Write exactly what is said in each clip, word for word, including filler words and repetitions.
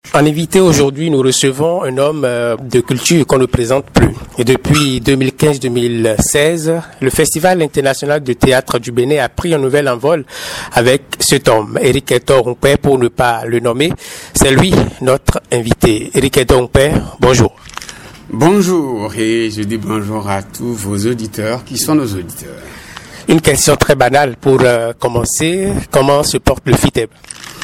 En invité aujourd'hui, nous recevons un homme de culture qu'on ne présente plus. Et depuis deux mille quinze deux mille seize, le Festival international de théâtre du Bénin a pris un nouvel envol avec cet homme, Éric Hector Ompé, pour ne pas le nommer. C'est lui, notre invité. Éric Hector Ompé, bonjour. Bonjour, et je dis bonjour à tous vos auditeurs qui sont nos auditeurs. Une question très banale pour euh, commencer. Comment se porte le F I T E B?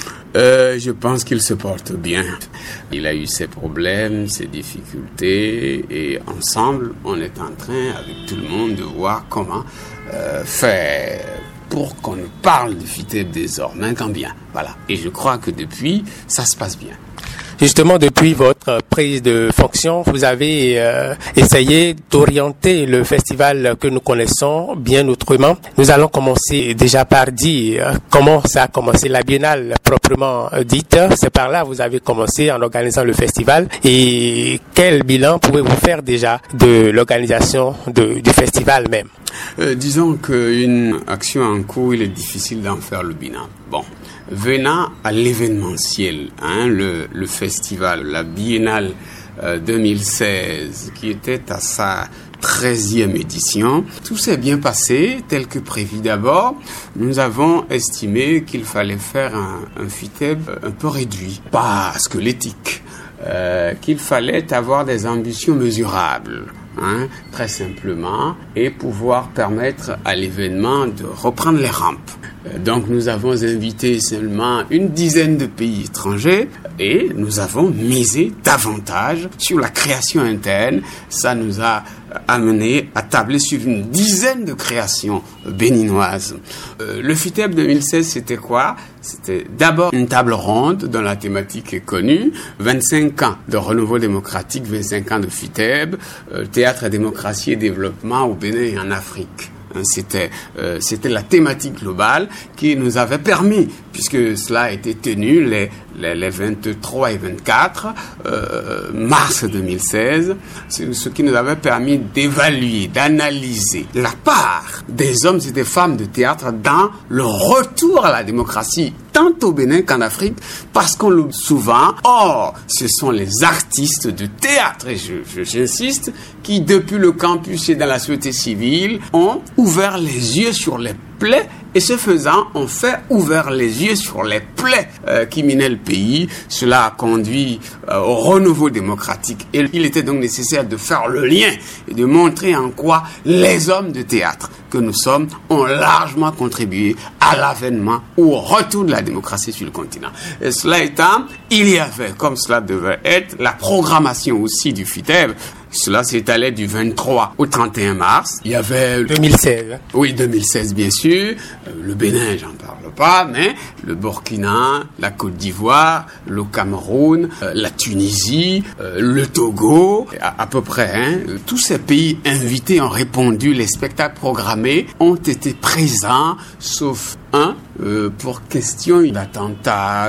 Euh, je pense qu'il se porte bien. Il a eu ses problèmes, ses difficultés, et ensemble, on est en train, avec tout le monde, de voir comment euh, faire pour qu'on ne parle du F I T E B désormais qu'en bien. Voilà. Et je crois que depuis, ça se passe bien. Justement, depuis votre prise de fonction, vous avez euh, essayé d'orienter le festival que nous connaissons bien autrement. Nous allons commencer déjà par dire comment ça a commencé, la biennale proprement dite. C'est par là que vous avez commencé en organisant le festival. Et quel bilan pouvez-vous faire déjà de l'organisation de, du festival même? Euh, disons qu'une action en cours, il est difficile d'en faire le bilan. Bon. Venant à l'événementiel, hein, le, le festival, la biennale euh, deux mille seize, qui était à sa treizième édition, tout s'est bien passé, tel que prévu. D'abord, nous avons estimé qu'il fallait faire un, un F I T E B un peu réduit, pas squelettique, euh, qu'il fallait avoir des ambitions mesurables. Hein, très simplement, et pouvoir permettre à l'événement de reprendre les rampes. Donc nous avons invité seulement une dizaine de pays étrangers et nous avons misé davantage sur la création interne. Ça nous a amené à tabler sur une dizaine de créations béninoises. Euh, le F I T E B deux mille seize, c'était quoi? C'était d'abord une table ronde dont la thématique est connue, vingt-cinq ans de renouveau démocratique, vingt-cinq ans de F I T E B, euh, théâtre, démocratie et développement au Bénin et en Afrique. C'était, euh, c'était la thématique globale qui nous avait permis, puisque cela a été tenu les, les, les vingt-trois et vingt-quatre euh, mars deux mille seize, ce qui nous avait permis d'évaluer, d'analyser la part des hommes et des femmes de théâtre dans le retour à la démocratie, tant au Bénin qu'en Afrique, parce qu'on l'oublie souvent. Or, ce sont les artistes de théâtre, et je, je, j'insiste, qui depuis le campus et dans la société civile ont ouvert les yeux sur les plaies, et ce faisant, on fait ouvert les yeux sur les plaies euh, qui minaient le pays. Cela a conduit euh, au renouveau démocratique. Et il était donc nécessaire de faire le lien et de montrer en quoi les hommes de théâtre que nous sommes ont largement contribué à l'avènement ou au retour de la démocratie sur le continent. Et cela étant, il y avait, comme cela devait être, la programmation aussi du F I T E B. Cela s'étalait du vingt-trois au trente et un mars. Il y avait... deux mille seize. Oui, deux mille seize, bien sûr. Le Bénin, j'en parle pas, mais le Burkina, la Côte d'Ivoire, le Cameroun, la Tunisie, le Togo, à, à peu près, hein. Tous ces pays invités ont répondu. Les spectacles programmés ont été présents, sauf un, euh, pour question d'attentat,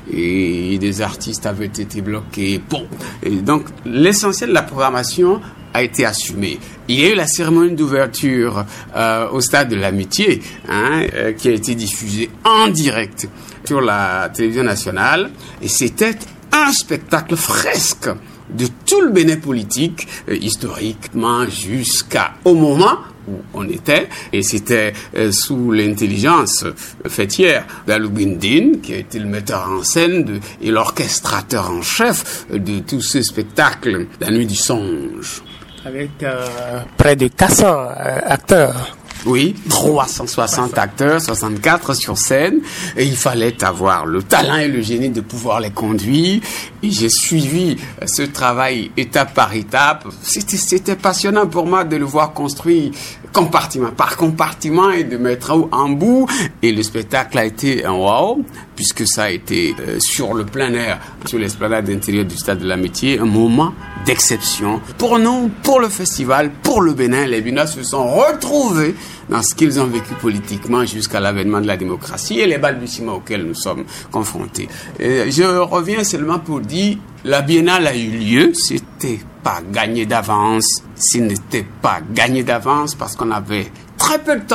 et des artistes avaient été bloqués. Bon, et donc l'essentiel de la programmation a été assumé. Il y a eu la cérémonie d'ouverture euh, au stade de l'Amitié, hein, euh, qui a été diffusée en direct sur la télévision nationale, et c'était un spectacle fresque de tout le Bénin politique, euh, historiquement jusqu'au moment où on était, et c'était euh, sous l'intelligence fêtière d'Alou Bindine, qui a été le metteur en scène de, et l'orchestrateur en chef de tout ce spectacle, La Nuit du Songe. Avec euh, près de quatre cents euh, acteurs. Oui, trois cent soixante acteurs, soixante-quatre sur scène, et il fallait avoir le talent et le génie de pouvoir les conduire. Et j'ai suivi ce travail étape par étape. C'était, c'était passionnant pour moi de le voir construire compartiment par compartiment et de mettre en bout. Et le spectacle a été un wow, puisque ça a été euh, sur le plein air, sur l'esplanade intérieure du Stade de l'Amitié, un moment d'exception. Pour nous, pour le festival, pour le Bénin, les Béninois se sont retrouvés dans ce qu'ils ont vécu politiquement jusqu'à l'avènement de la démocratie et les balbutiements auxquels nous sommes confrontés. Et je reviens seulement pour dire, la biennale a eu lieu, c'était pas gagné d'avance, ce n'était pas gagné d'avance parce qu'on avait très peu de temps.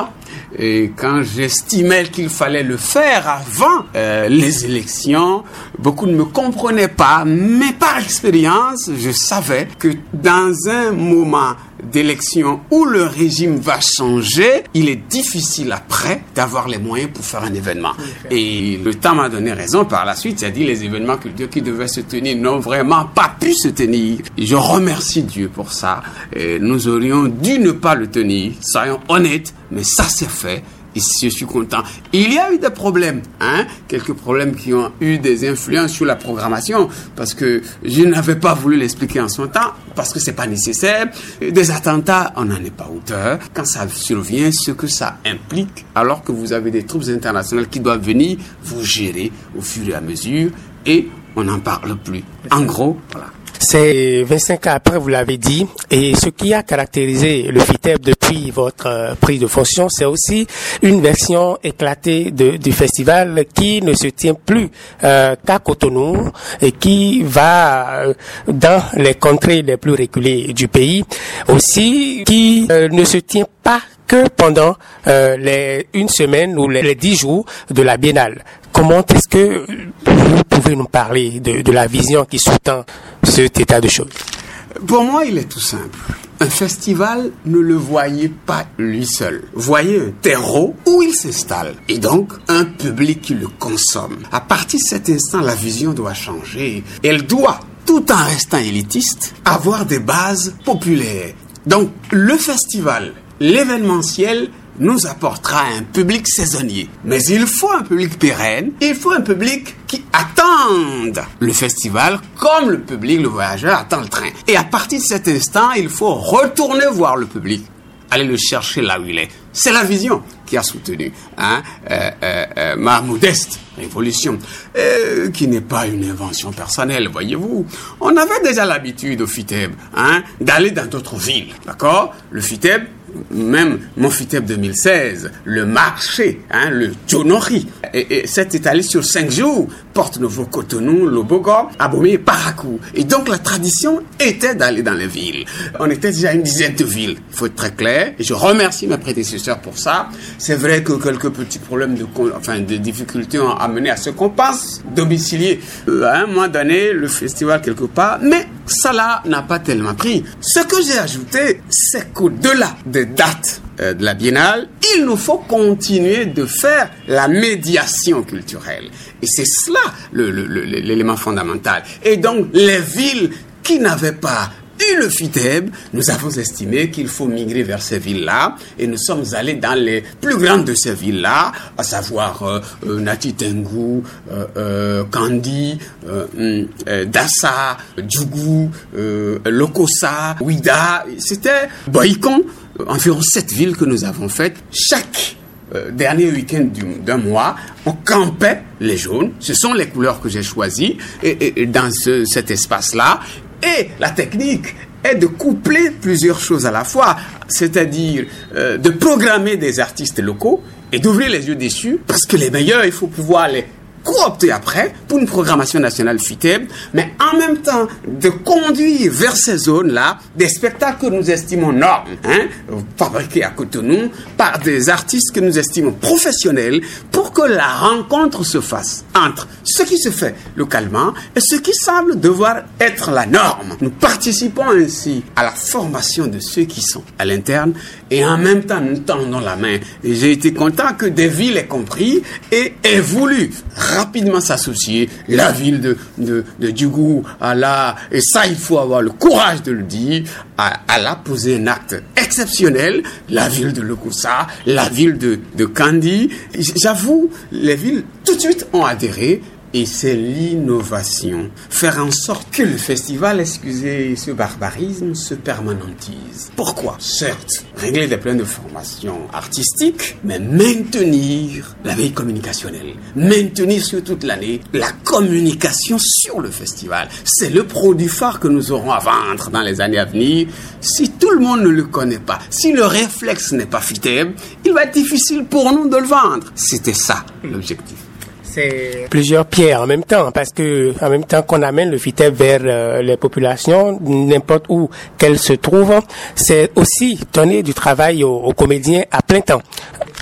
et quand j'estimais qu'il fallait le faire avant euh, les élections, beaucoup ne me comprenaient pas, mais par expérience, je savais que dans un moment d'élection où le régime va changer, il est difficile après d'avoir les moyens pour faire un événement. Et le temps m'a donné raison par la suite, c'est-à-dire les événements culturels qui devaient se tenir n'ont vraiment pas pu se tenir. Et je remercie Dieu pour ça. Et nous aurions dû ne pas le tenir, soyons honnêtes, mais ça s'est fait. Et je suis content. Il y a eu des problèmes, hein, quelques problèmes qui ont eu des influences sur la programmation, parce que je n'avais pas voulu l'expliquer en son temps, parce que c'est pas nécessaire. Des attentats, on n'en est pas auteur. Quand ça survient, ce que ça implique, alors que vous avez des troupes internationales qui doivent venir vous gérer au fur et à mesure, et on n'en parle plus. En gros, voilà. C'est vingt-cinq ans après, vous l'avez dit, et ce qui a caractérisé le FITEB depuis votre euh, prise de fonction, c'est aussi une version éclatée de, du festival qui ne se tient plus euh, qu'à Cotonou et qui va euh, dans les contrées les plus reculées du pays, aussi qui euh, ne se tient pas que pendant euh, les une semaine ou les, les dix jours de la Biennale. Comment est-ce que vous pouvez nous parler de, de la vision qui sous-tend cet état de choses? Pour moi, il est tout simple. Un festival, ne le voyez pas lui seul. Voyez un terreau où il s'installe et donc un public qui le consomme. À partir de cet instant, la vision doit changer. Elle doit, tout en restant élitiste, avoir des bases populaires. Donc, le festival, l'événementiel, nous apportera un public saisonnier. Mais il faut un public pérenne, il faut un public qui attende le festival comme le public, le voyageur, attend le train. Et à partir de cet instant, il faut retourner voir le public, aller le chercher là où il est. C'est la vision qui a soutenu hein, euh, euh, euh, ma modeste révolution, euh, qui n'est pas une invention personnelle, voyez-vous. On avait déjà l'habitude au FITEB hein, d'aller dans d'autres villes, d'accord? Le FITEB, même mon FITEB deux mille seize, le marché, hein, le Djonori, et, et s'est étalé sur cinq jours, Porte-Novo, Cotonou, Lobogor, Abomey et Parakou. Et donc la tradition était d'aller dans les villes. On était déjà une dizaine de villes, il faut être très clair, et je remercie mes prédécesseurs pour ça. C'est vrai que quelques petits problèmes de, enfin, de difficultés ont amené à ce qu'on pense domicilier euh, à un moment donné le festival quelque part, mais ça là n'a pas tellement pris. Ce que j'ai ajouté, c'est qu'au-delà des dates euh, de la Biennale, il nous faut continuer de faire la médiation culturelle. Et c'est cela le, le, le, l'élément fondamental. Et donc, les villes qui n'avaient pas eu le FITEB, nous avons estimé qu'il faut migrer vers ces villes-là, et nous sommes allés dans les plus grandes de ces villes-là, à savoir euh, euh, Nati Tengu, euh, euh, Kandi, euh, euh, Dassa, Djougou, euh, Lokossa, Ouida. C'était Boïkon, euh, environ sept villes que nous avons faites. Chaque Euh, dernier week-end du, d'un mois, on campait les jaunes. Ce sont les couleurs que j'ai choisies et, et, et dans ce, cet espace-là. Et la technique est de coupler plusieurs choses à la fois, c'est-à-dire euh, de programmer des artistes locaux et d'ouvrir les yeux dessus, parce que les meilleurs, il faut pouvoir les coopter après pour une programmation nationale FITEB, mais en même temps de conduire vers ces zones-là des spectacles que nous estimons normes, hein, fabriqués à Cotonou par des artistes que nous estimons professionnels, pour que la rencontre se fasse entre ce qui se fait localement et ce qui semble devoir être la norme. Nous participons ainsi à la formation de ceux qui sont à l'interne et en même temps nous tendons la main. Et j'ai été content que des villes aient compris et aient voulu rapidement s'associer. La ville de, de, de Djougou, à la, et ça il faut avoir le courage de le dire, à, à la poser un acte exceptionnel. La ville de Lokossa, la ville de, de Kandi. J'avoue, les villes tout de suite ont adhéré. Et c'est l'innovation. Faire en sorte que le festival, excusez ce barbarisme, se permanentise. Pourquoi? Certes, régler des problèmes de formation artistique, mais maintenir la veille communicationnelle. Maintenir sur toute l'année la communication sur le festival. C'est le produit phare que nous aurons à vendre dans les années à venir. Si tout le monde ne le connaît pas, si le réflexe n'est pas FITEB, il va être difficile pour nous de le vendre. C'était ça l'objectif. C'est plusieurs pierres en même temps, parce que en même temps qu'on amène le FITEB vers euh, les populations, n'importe où qu'elles se trouvent, c'est aussi donner du travail aux, aux comédiens à plein temps.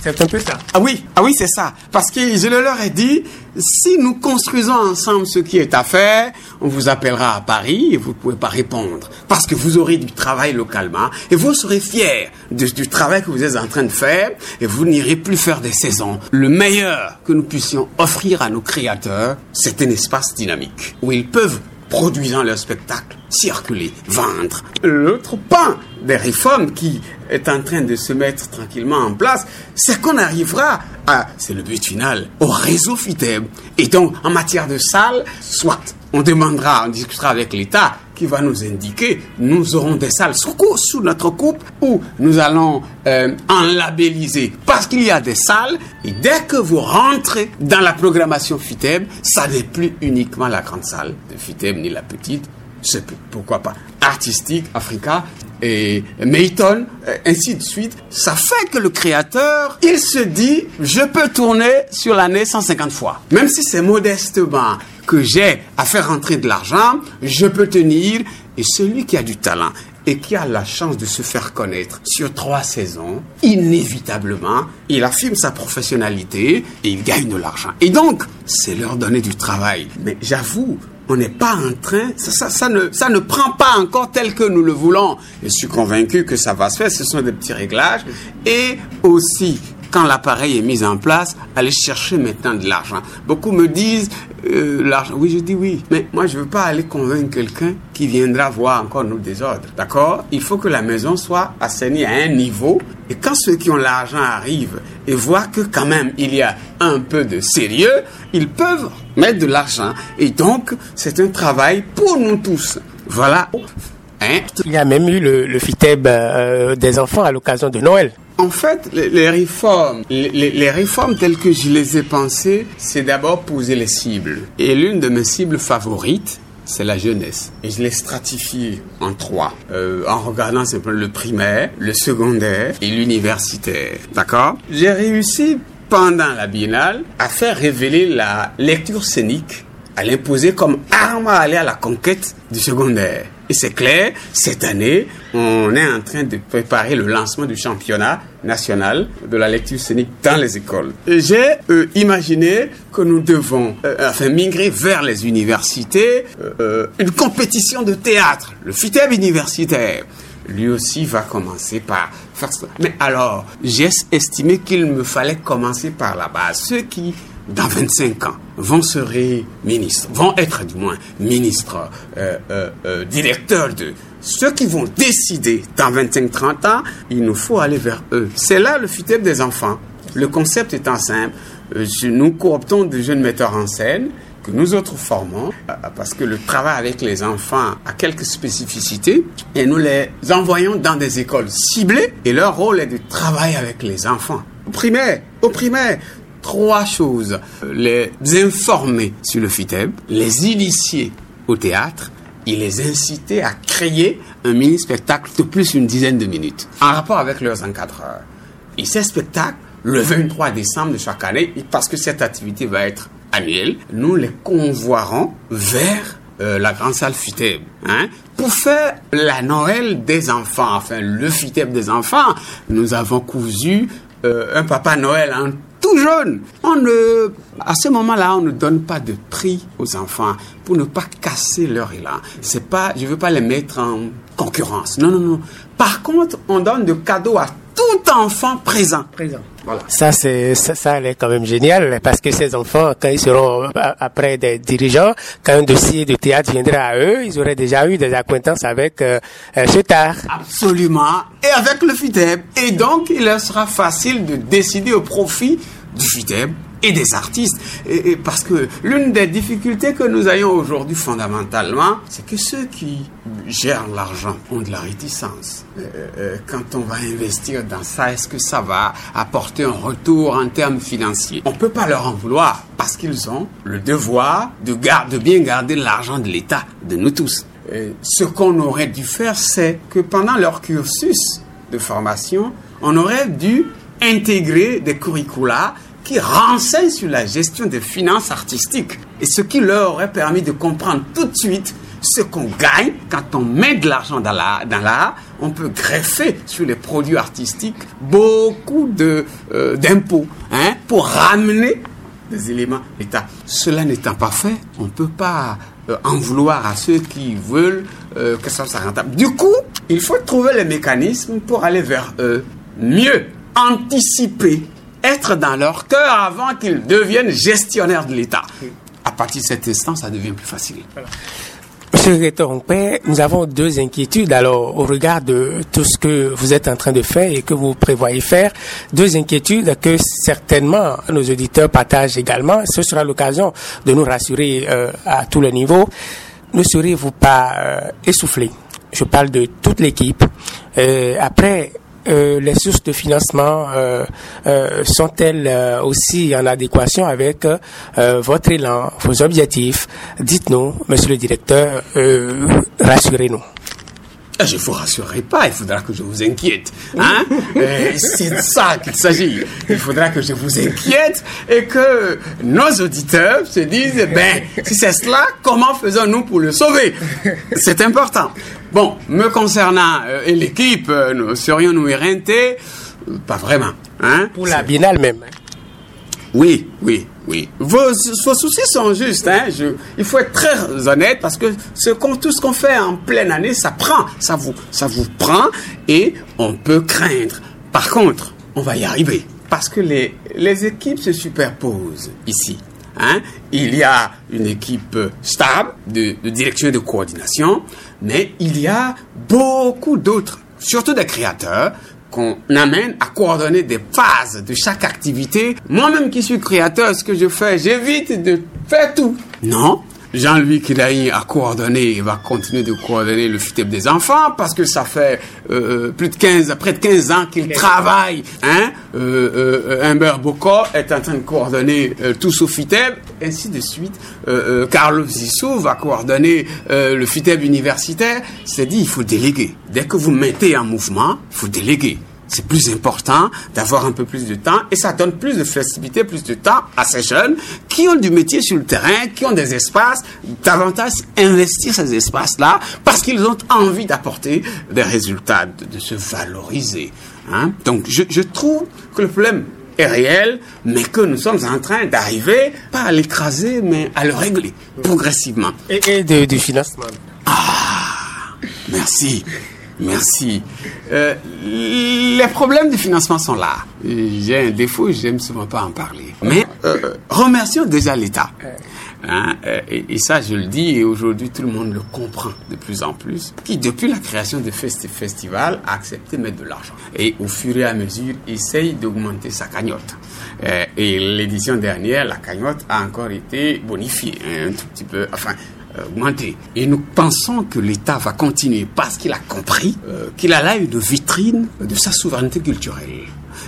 C'est un peu ça. Ah oui, ah oui, c'est ça. Parce que je leur ai dit, si nous construisons ensemble ce qui est à faire, on vous appellera à Paris et vous ne pouvez pas répondre. Parce que vous aurez du travail localement et vous serez fiers de, du travail que vous êtes en train de faire et vous n'irez plus faire des saisons. Le meilleur que nous puissions offrir à nos créateurs, c'est un espace dynamique où ils peuvent produisant leur spectacle, circuler, vendre. L'autre pan des réformes qui est en train de se mettre tranquillement en place, c'est qu'on arrivera à, c'est le but final, au réseau FITEB. Et donc, en matière de salles, soit on demandera, on discutera avec l'État qui va nous indiquer, nous aurons des salles sous, sous notre coupe où nous allons euh, en labelliser parce qu'il y a des salles et dès que vous rentrez dans la programmation FITEB, ça n'est plus uniquement la grande salle de FITEB ni la petite, c'est pourquoi pas artistique, Africa et Mayton, ainsi de suite. Ça fait que le créateur, il se dit, je peux tourner sur l'année cent cinquante fois. Même si c'est modestement que j'ai à faire rentrer de l'argent, je peux tenir. Et celui qui a du talent et qui a la chance de se faire connaître sur trois saisons, inévitablement, il affirme sa professionnalité et il gagne de l'argent. Et donc, c'est leur donner du travail. Mais j'avoue, on n'est pas en train, ça, ça, ça, ne, ça ne prend pas encore tel que nous le voulons. Je suis convaincu que ça va se faire, ce sont des petits réglages. Et aussi, quand l'appareil est mis en place, aller chercher maintenant de l'argent. Beaucoup me disent, euh, l'argent, oui, je dis oui, mais moi je ne veux pas aller convaincre quelqu'un qui viendra voir encore nos désordres, d'accord? Il faut que la maison soit assainie à un niveau, et quand ceux qui ont l'argent arrivent et voient que quand même il y a un peu de sérieux, ils peuvent mettre de l'argent, et donc c'est un travail pour nous tous. Voilà. Hein? Il y a même eu le, le FITEB euh, des enfants à l'occasion de Noël. En fait, les, les réformes, les, les réformes telles que je les ai pensées, c'est d'abord poser les cibles. Et l'une de mes cibles favorites, c'est la jeunesse. Et je l'ai stratifiée en trois, euh, en regardant simplement le primaire, le secondaire et l'universitaire. D'accord? J'ai réussi pendant la biennale à faire révéler la lecture scénique, à l'imposer comme arme à aller à la conquête du secondaire. Et c'est clair, cette année, on est en train de préparer le lancement du championnat national de la lecture scénique dans les écoles. Et j'ai euh, imaginé que nous devons euh, enfin migrer vers les universités, euh, une compétition de théâtre, le FITEB universitaire. Lui aussi va commencer par faire ça. Mais alors, j'ai estimé qu'il me fallait commencer par la base. Ceux qui, dans vingt-cinq ans, vont se ministres, vont être du moins ministres, euh, euh, euh, directeurs de... Ceux qui vont décider dans vingt-cinq trente ans, il nous faut aller vers eux. C'est là le FITEB des enfants. Le concept étant simple, euh, nous cooptons des jeunes metteurs en scène que nous autres formons, euh, parce que le travail avec les enfants a quelques spécificités, et nous les envoyons dans des écoles ciblées, et leur rôle est de travailler avec les enfants. Au primaire, au primaire, trois choses. Les informer sur le FITEB, les initier au théâtre et les inciter à créer un mini-spectacle de plus d'une dizaine de minutes en rapport avec leurs encadreurs. Et ces spectacles, le vingt-trois décembre de chaque année, parce que cette activité va être annuelle, nous les convoierons vers euh, la grande salle FITEB, hein, pour faire la Noël des enfants, enfin le FITEB des enfants. Nous avons cousu euh, un Papa Noël en tout jeune. On ne, à ce moment-là, on ne donne pas de prix aux enfants pour ne pas casser leur élan. C'est pas, je veux pas les mettre en concurrence. Non, non, non. Par contre, on donne de cadeaux à tout enfant présent. Présent. Voilà. Ça, c'est, ça, ça, est quand même génial parce que ces enfants, quand ils seront après des dirigeants, quand un dossier de théâtre viendra à eux, ils auraient déjà eu des acquaintances avec euh, cet art. Absolument. Et avec le FITEB. Et donc, il leur sera facile de décider au profit du FITEB et des artistes. Et, et parce que l'une des difficultés que nous ayons aujourd'hui fondamentalement, c'est que ceux qui gèrent l'argent ont de la réticence. Euh, euh, quand on va investir dans ça, est-ce que ça va apporter un retour en termes financiers? On ne peut pas leur en vouloir parce qu'ils ont le devoir de, gar- de bien garder l'argent de l'État, de nous tous. Euh, ce qu'on aurait dû faire, c'est que pendant leur cursus de formation, on aurait dû intégrer des curricula qui renseignent sur la gestion des finances artistiques et ce qui leur aurait permis de comprendre tout de suite ce qu'on gagne quand on met de l'argent dans l'art, dans l'art, on peut greffer sur les produits artistiques beaucoup de, euh, d'impôts, hein, pour ramener des éléments d'État. Cela n'étant pas fait, on ne peut pas euh, en vouloir à ceux qui veulent euh, que ça soit rentable. Du coup, il faut trouver les mécanismes pour aller vers eux. Mieux, anticiper, être dans leur cœur avant qu'ils deviennent gestionnaires de l'État. À partir de cet instant, ça devient plus facile. Voilà. Monsieur Rétorongpé, nous avons deux inquiétudes. Alors, au regard de tout ce que vous êtes en train de faire et que vous prévoyez faire, deux inquiétudes que certainement nos auditeurs partagent également. Ce sera l'occasion de nous rassurer euh, à tous les niveaux. Ne seriez-vous pas euh, essoufflé? Je parle de toute l'équipe. Euh, après, Euh, les sources de financement euh, euh, sont-elles euh, aussi en adéquation avec euh, votre élan, vos objectifs? Dites-nous, monsieur le directeur, euh, rassurez-nous. Je ne vous rassurerai pas, il faudra que je vous inquiète. Hein? euh, c'est de ça qu'il s'agit. Il faudra que je vous inquiète et que nos auditeurs se disent, ben, si c'est cela, comment faisons-nous pour le sauver? C'est important. Bon, me concernant euh, et l'équipe, euh, nous serions-nous éreintés? Pas vraiment. Hein? Pour la biennale même. Oui, oui, oui. Vos, vos soucis sont justes. Hein? Je, il faut être très honnête parce que ce qu'on, tout ce qu'on fait en pleine année, ça prend, ça vous, ça vous prend et on peut craindre. Par contre, on va y arriver parce que les, les équipes se superposent ici. Hein? Il y a une équipe stable de, de direction et de coordination, mais il y a beaucoup d'autres, surtout des créateurs, qu'on amène à coordonner des phases de chaque activité. Moi-même qui suis créateur, ce que je fais, j'évite de faire tout. Non. Jean-Louis Kidaï a coordonné et va continuer de coordonner le FUTEP des enfants parce que ça fait euh, plus de quinze, près de quinze ans qu'il travaille. Hein? Euh, euh, Humber Boko est en train de coordonner euh, tout ce FUTEP, ainsi de suite. Euh, euh, Carlos Zissou va coordonner euh, le FUTEP universitaire. C'est dit, il faut déléguer. Dès que vous mettez en mouvement, il faut déléguer. C'est plus important d'avoir un peu plus de temps et ça donne plus de flexibilité, plus de temps à ces jeunes qui ont du métier sur le terrain, qui ont des espaces, davantage investir ces espaces-là parce qu'ils ont envie d'apporter des résultats, de, de se valoriser. Hein? Donc, je, je trouve que le problème est réel, mais que nous sommes en train d'arriver, pas à l'écraser, mais à le régler progressivement. Et, et de, du financement. Ah, merci. Merci. Euh, les problèmes de financement sont là. J'ai un défaut, j'aime souvent pas en parler. Mais euh, remercions déjà l'État. Hein, et, et ça, je le dis, et aujourd'hui, tout le monde le comprend de plus en plus, qui, depuis la création de Festi Festival, a accepté de mettre de l'argent. Et au fur et à mesure, essaye d'augmenter sa cagnotte. Euh, et l'édition dernière, la cagnotte a encore été bonifiée, hein, un tout petit peu, enfin... augmenter. Et nous pensons que l'État va continuer parce qu'il a compris euh, qu'il a là une vitrine de sa souveraineté culturelle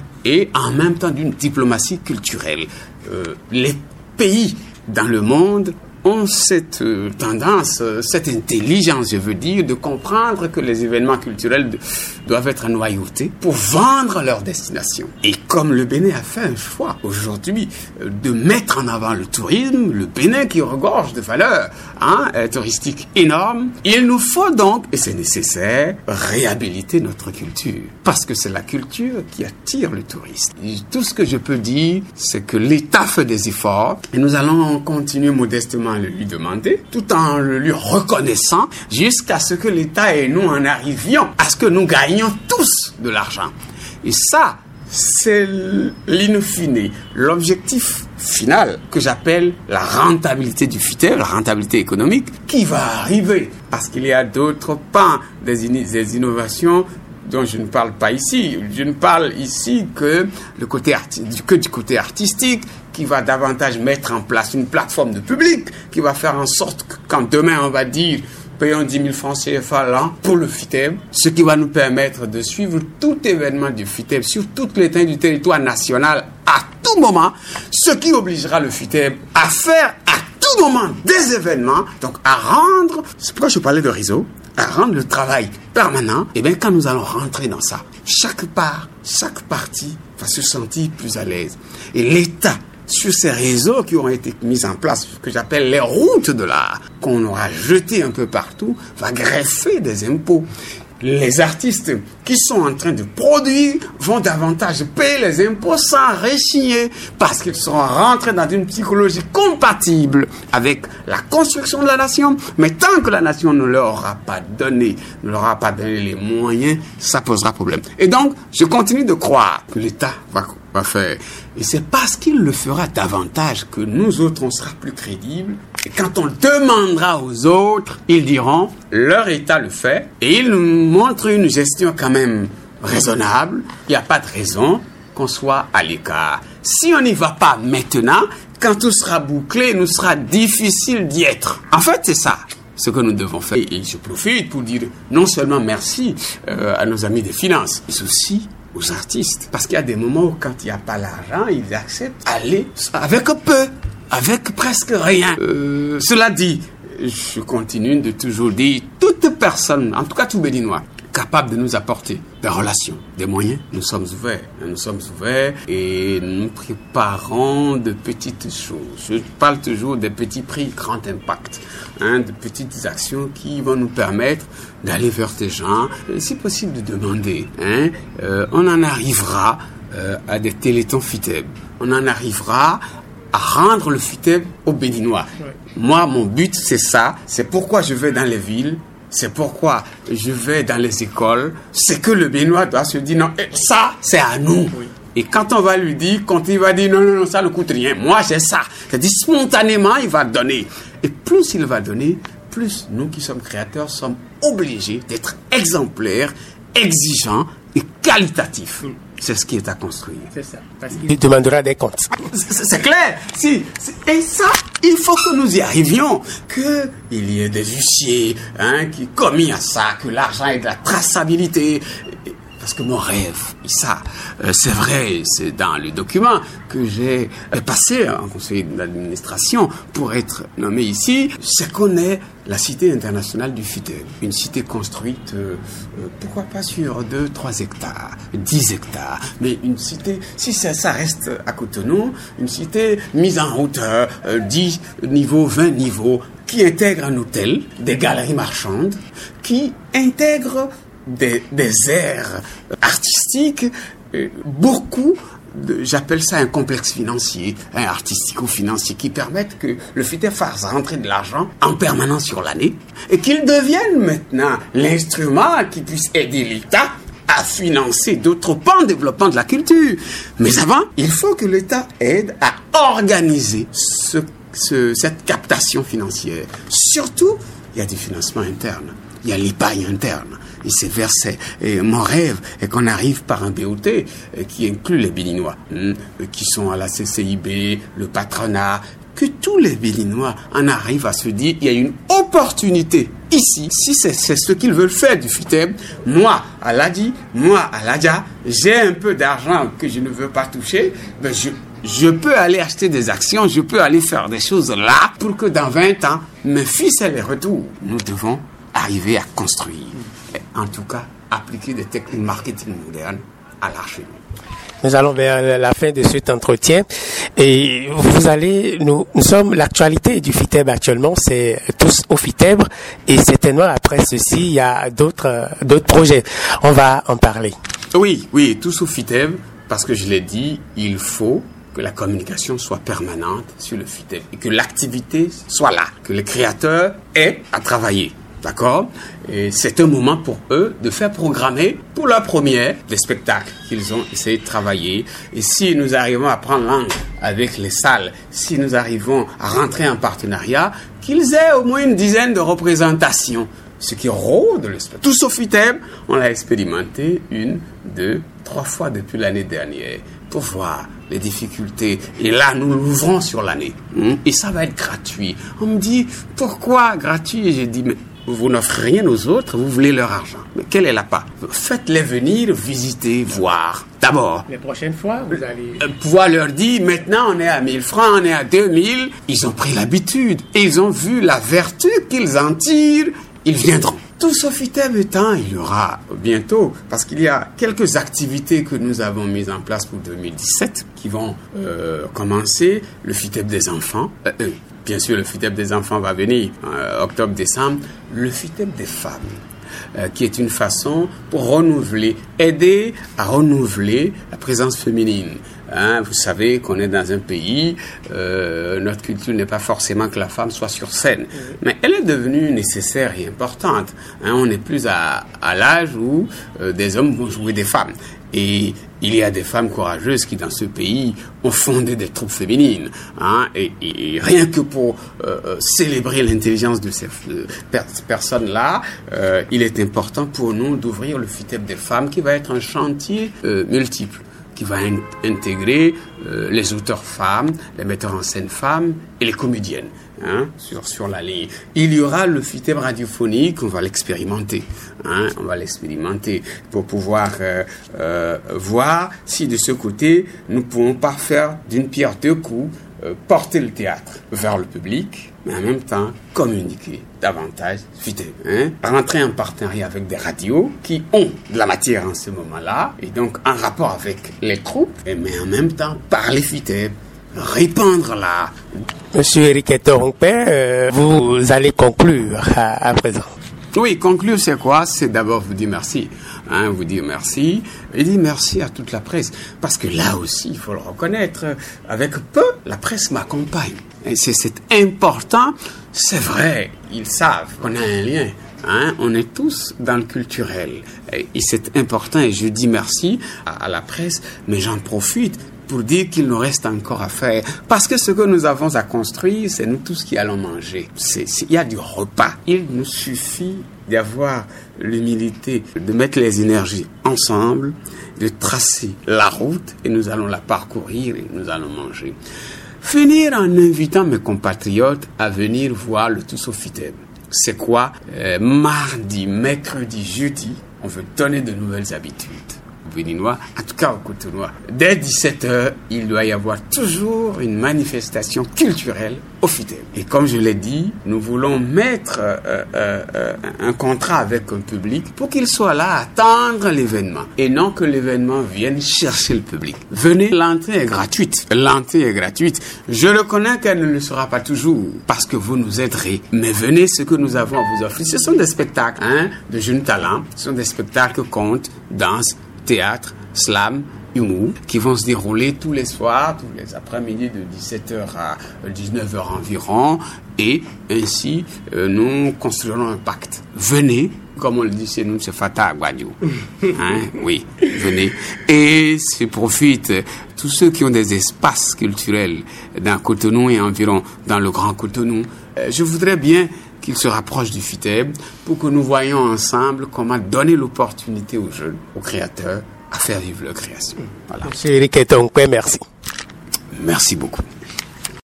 et en même temps d'une diplomatie culturelle. Euh, les pays dans le monde ont cette euh, tendance, euh, cette intelligence, je veux dire, de comprendre que les événements culturels de, doivent être noyautés pour vendre leur destination. Et comme le Bénin a fait un choix aujourd'hui euh, de mettre en avant le tourisme, le Bénin qui regorge de valeurs hein, euh, touristiques énormes, il nous faut donc, et c'est nécessaire, réhabiliter notre culture. Parce que c'est la culture qui attire le touriste. Et tout ce que je peux dire, c'est que l'État fait des efforts et nous allons continuer modestement le lui demander, tout en le lui reconnaissant, jusqu'à ce que l'État et nous en arrivions à ce que nous gagnions tous de l'argent. Et ça, c'est l'in fine, l'objectif final que j'appelle la rentabilité du FUTEP, la rentabilité économique, qui va arriver. Parce qu'il y a d'autres pans des, in- des innovations dont je ne parle pas ici. Je ne parle ici que, le côté arti- que du côté artistique, qui va davantage mettre en place une plateforme de public, qui va faire en sorte que quand demain on va dire payons dix mille francs C F A l'an pour le FUTEP, ce qui va nous permettre de suivre tout événement du FUTEP sur toute l'étendue du territoire national à tout moment, ce qui obligera le FUTEP à faire à tout moment des événements, donc à rendre, c'est pourquoi je parlais de réseau, à rendre le travail permanent. Et bien quand nous allons rentrer dans ça, chaque part, chaque partie va se sentir plus à l'aise. Et l'État sur ces réseaux qui auront été mis en place, ce que j'appelle les routes de l'art, qu'on aura jeté un peu partout, va greffer des impôts. Les artistes qui sont en train de produire vont davantage payer les impôts sans rechigner parce qu'ils seront rentrés dans une psychologie compatible avec la construction de la nation. Mais tant que la nation ne leur aura pas donné, ne leur aura pas donné les moyens, ça posera problème. Et donc, je continue de croire que l'État va, va faire. Et c'est parce qu'il le fera davantage que nous autres, on sera plus crédibles. Et quand on le demandera aux autres, ils diront, leur État le fait, et ils nous montrent une gestion quand même raisonnable. Il n'y a pas de raison qu'on soit à l'écart. Si on n'y va pas maintenant, quand tout sera bouclé, il nous sera difficile d'y être. En fait, c'est ça ce que nous devons faire. Et je profite pour dire non seulement merci euh, à nos amis des finances, mais aussi aux artistes. Parce qu'il y a des moments où quand il n'y a pas l'argent, ils acceptent d'aller avec peu, avec presque rien. Euh, cela dit, je continue de toujours dire, toute personne, en tout cas tout Béninois, capable de nous apporter des relations, des moyens, nous sommes ouverts. Nous sommes ouverts et nous préparons de petites choses. Je parle toujours des petits prix grand impact, hein, de petites actions qui vont nous permettre d'aller vers des gens, et si possible de demander. Hein, euh, on en arrivera euh, à des télétons FITEB. On en arrivera à rendre le FITEB aux Béninois. Ouais. Moi, mon but, c'est ça. C'est pourquoi je vais dans les villes. C'est pourquoi je vais dans les écoles. C'est que le Béninois doit se dire, non, ça, c'est à nous. Oui. Et quand on va lui dire, quand il va dire, non, non, non, ça ne coûte rien. Moi, j'ai ça. C'est-à-dire, spontanément, il va donner. Et plus il va donner, plus nous qui sommes créateurs sommes obligés d'être exemplaires, exigeants et qualitatifs. Oui. C'est ce qui est à construire. C'est ça. Parce qu'il demandera des comptes. C'est, c'est clair. Si, et ça, il faut que nous y arrivions. Qu'il y ait des huissiers hein, qui commis à ça, que l'argent ait de la traçabilité. Parce que mon rêve, et ça, euh, c'est vrai, c'est dans le document que j'ai passé en conseil d'administration pour être nommé ici, c'est qu'on ait la cité internationale du FITEB. Une cité construite, euh, euh, pourquoi pas sur deux, trois hectares, dix hectares, mais une cité, si ça, ça reste à Cotonou, une cité mise en route, euh, dix niveaux, vingt niveaux, qui intègre un hôtel, des galeries marchandes, qui intègre Des, des aires artistiques, euh, beaucoup, de, j'appelle ça un complexe financier, un artistico-financier, qui permettent que le FITEB fasse rentrer de l'argent en permanence sur l'année et qu'il devienne maintenant l'instrument qui puisse aider l'État à financer d'autres pans de développement de la culture. Mais avant, il faut que l'État aide à organiser ce, ce, cette captation financière. Surtout, il y a du financement interne, il y a l'épargne interne. Et c'est versé. Et mon rêve est qu'on arrive par un B O T euh, qui inclut les Béninois, hein, qui sont à la C C I B, le patronat, que tous les Béninois en arrivent à se dire il y a une opportunité ici. Si c'est, c'est ce qu'ils veulent faire du FITEB, moi, Aladi, moi, Aladia, j'ai un peu d'argent que je ne veux pas toucher, ben je, je peux aller acheter des actions, je peux aller faire des choses là pour que dans vingt ans, mes fils aient les retours. Nous devons arriver à construire. En tout cas, appliquer des techniques marketing modernes à l'arche. Nous allons vers la fin de cet entretien et vous allez, nous, nous sommes, l'actualité du FITEB actuellement, c'est tous au FITEB et certainement après ceci, il y a d'autres, d'autres projets. On va en parler. Oui, oui, tous au FITEB, parce que je l'ai dit, il faut que la communication soit permanente sur le FITEB et que l'activité soit là, que les créateurs aient à travailler. D'accord? Et c'est un moment pour eux de faire programmer pour leur première des spectacles qu'ils ont essayé de travailler. Et si nous arrivons à prendre langue avec les salles, si nous arrivons à rentrer en partenariat, qu'ils aient au moins une dizaine de représentations. Ce qui rôde le spectacle. Tout sauf FITEB, on l'a expérimenté une, deux, trois fois depuis l'année dernière pour voir les difficultés. Et là, nous l'ouvrons sur l'année. Et ça va être gratuit. On me dit, pourquoi gratuit? Et j'ai dit, mais vous n'offrez rien aux autres, vous voulez leur argent. Mais quelle est la part? Faites-les venir, visiter, voir. D'abord. Les prochaines fois, vous allez... Euh, pouvoir leur dire, maintenant on est à mille francs, on est à deux mille. Ils ont pris l'habitude et ils ont vu la vertu qu'ils en tirent. Ils viendront. Tout ce FITEB étant, il y aura bientôt, parce qu'il y a quelques activités que nous avons mises en place pour deux mille dix-sept qui vont euh, commencer. Le FITEB des enfants, euh, euh, bien sûr le FITEB des enfants va venir euh, octobre-décembre. Le FITEB des femmes, euh, qui est une façon pour renouveler, aider à renouveler la présence féminine. Hein, vous savez qu'on est dans un pays, euh, notre culture n'est pas forcément que la femme soit sur scène, mais elle est devenue nécessaire et importante. Hein, on n'est plus à, à l'âge où euh, des hommes vont jouer des femmes. Et il y a des femmes courageuses qui, dans ce pays, ont fondé des troupes féminines. Hein, et, et rien que pour euh, célébrer l'intelligence de ces euh, per- personnes-là, euh, il est important pour nous d'ouvrir le FITEB des femmes, qui va être un chantier euh, multiple, qui va in- intégrer euh, les auteurs femmes, les metteurs en scène femmes et les comédiennes, hein, sur, sur la ligne. Il y aura le FITEB radiophonique, on va l'expérimenter, hein, on va l'expérimenter pour pouvoir euh, euh, voir si de ce côté, nous ne pouvons pas faire d'une pierre deux coups, euh, porter le théâtre vers le public, mais en même temps communiquer davantage FITEB, hein, rentrer en partenariat avec des radios qui ont de la matière en ce moment-là, et donc en rapport avec les troupes, et, mais en même temps parler FITEB, répandre-la. Monsieur Éric Etoronpe, euh, vous allez conclure à, à présent. Oui, conclure, c'est quoi? C'est d'abord vous dire merci. Hein, vous dire merci. Et dire merci à toute la presse. Parce que là aussi, il faut le reconnaître, avec peu, la presse m'accompagne. Et c'est, c'est important. C'est vrai, ils savent qu'on a un lien. Hein, on est tous dans le culturel. Et, et c'est important, et je dis merci à, à la presse, mais j'en profite pour dire qu'il nous reste encore à faire. Parce que ce que nous avons à construire, c'est nous tous qui allons manger. C'est, c'est, il y a du repas. Il nous suffit d'avoir l'humilité, de mettre les énergies ensemble, de tracer la route, et nous allons la parcourir et nous allons manger. Finir en invitant mes compatriotes à venir voir le Tous au FITEB. C'est quoi? euh, Mardi, mercredi, jeudi, on veut donner de nouvelles habitudes. Béninois, en tout cas au Cotonou. Dès dix-sept heures, il doit y avoir toujours une manifestation culturelle au FITEB. Et comme je l'ai dit, nous voulons mettre euh, euh, euh, un contrat avec un public pour qu'il soit là à attendre l'événement et non que l'événement vienne chercher le public. Venez, l'entrée est gratuite. L'entrée est gratuite. Je reconnais qu'elle ne le sera pas toujours parce que vous nous aiderez. Mais venez, ce que nous avons à vous offrir, ce sont des spectacles hein, de jeunes talents. Ce sont des spectacles contes, danse, théâtre, slam, humour, qui vont se dérouler tous les soirs, tous les après-midi de dix-sept heures à dix-neuf heures environ, et ainsi euh, nous construirons un pacte. Venez, comme on le dit chez nous, c'est Fata Aguadio. Hein, oui, venez. Et se profitent tous ceux qui ont des espaces culturels dans Cotonou et environ dans le Grand Cotonou. Euh, je voudrais bien qu'ils se rapprochent du FITEB pour que nous voyions ensemble comment donner l'opportunité aux jeunes, aux créateurs, à faire vivre leur création. Voilà. Monsieur Éric Etoronpe, merci. Merci beaucoup.